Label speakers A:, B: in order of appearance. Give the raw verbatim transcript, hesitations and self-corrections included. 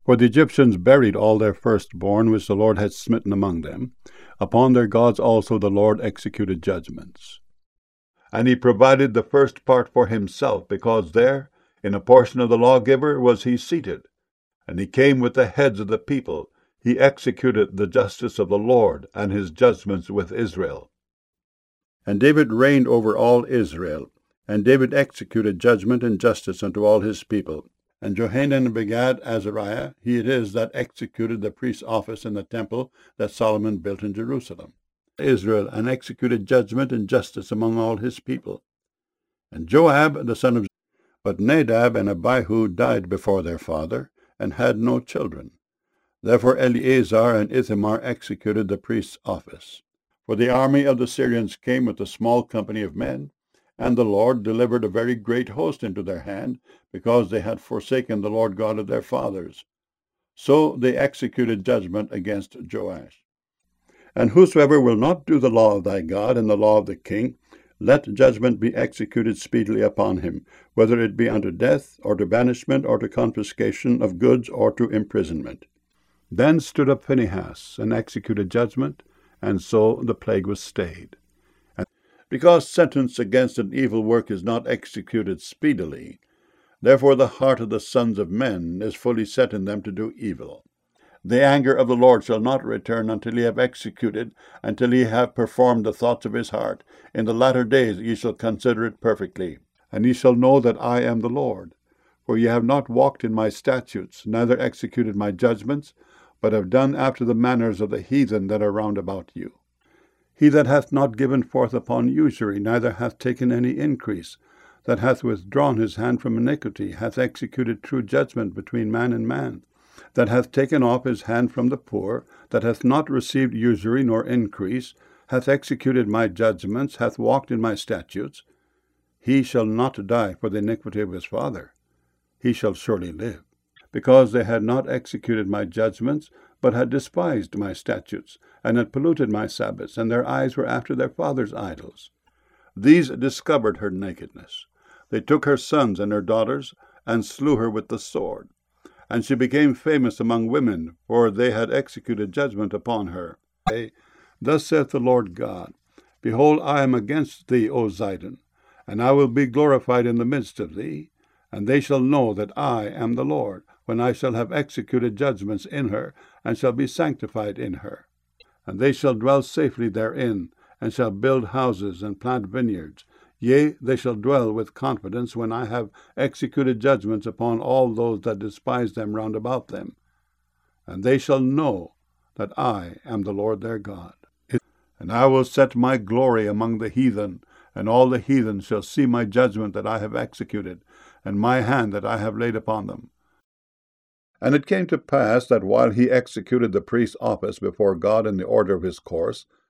A: For the Egyptians buried all their firstborn which the Lord had smitten among them. Upon their gods also the Lord executed judgments. And he provided the first part for himself, because there, in a portion of the lawgiver, was he seated. And he came with the heads of the people. He executed the justice of the Lord, and his judgments with Israel. And David reigned over all Israel. And David executed judgment and justice unto all his people. And Johanan begat Azariah. He it is that executed the priest's office in the temple that Solomon built in Jerusalem. Israel, and executed judgment and justice among all his people. And Joab the son of But Nadab and Abihu died before their father, and had no children. Therefore Eleazar and Ithamar executed the priest's office. For the army of the Syrians came with a small company of men, and the Lord delivered a very great host into their hand, because they had forsaken the Lord God of their fathers. So they executed judgment against Joash. And whosoever will not do the law of thy God and the law of the king, let judgment be executed speedily upon him, whether it be unto death, or to banishment, or to confiscation of goods, or to imprisonment. Then stood up Phinehas, and executed judgment, and so the plague was stayed. And because sentence against an evil work is not executed speedily, therefore the heart of the sons of men is fully set in them to do evil. The anger of the Lord shall not return until he have executed, until he have performed the thoughts of his heart. In the latter days ye shall consider it perfectly, and ye shall know that I am the Lord. For ye have not walked in my statutes, neither executed my judgments, but have done after the manners of the heathen that are round about you. He that hath not given forth upon usury, neither hath taken any increase, that hath withdrawn his hand from iniquity, hath executed true judgment between man and man, that hath taken off his hand from the poor, that hath not received usury nor increase, hath executed my judgments, hath walked in my statutes, he shall not die for the iniquity of his father. He shall surely live, because they had not executed my judgments, but had despised my statutes, and had polluted my Sabbaths, and their eyes were after their fathers' idols. These discovered her nakedness. They took her sons and her daughters, and slew her with the sword. And she became famous among women, for they had executed judgment upon her. Thus saith the Lord God, Behold, I am against thee, O Zidon, and I will be glorified in the midst of thee, and they shall know that I am the Lord, when I shall have executed judgments in her, and shall be sanctified in her. And they shall dwell safely therein, and shall build houses and plant vineyards. Yea, they shall dwell with confidence when I have executed judgments upon all those that despise them round about them. And they shall know that I am the Lord their God. And I will set my glory among the heathen, and all the heathen shall see my judgment that I have executed, and my hand that I have laid upon them. And it came to pass that while he executed the priest's office before God in the order of his course,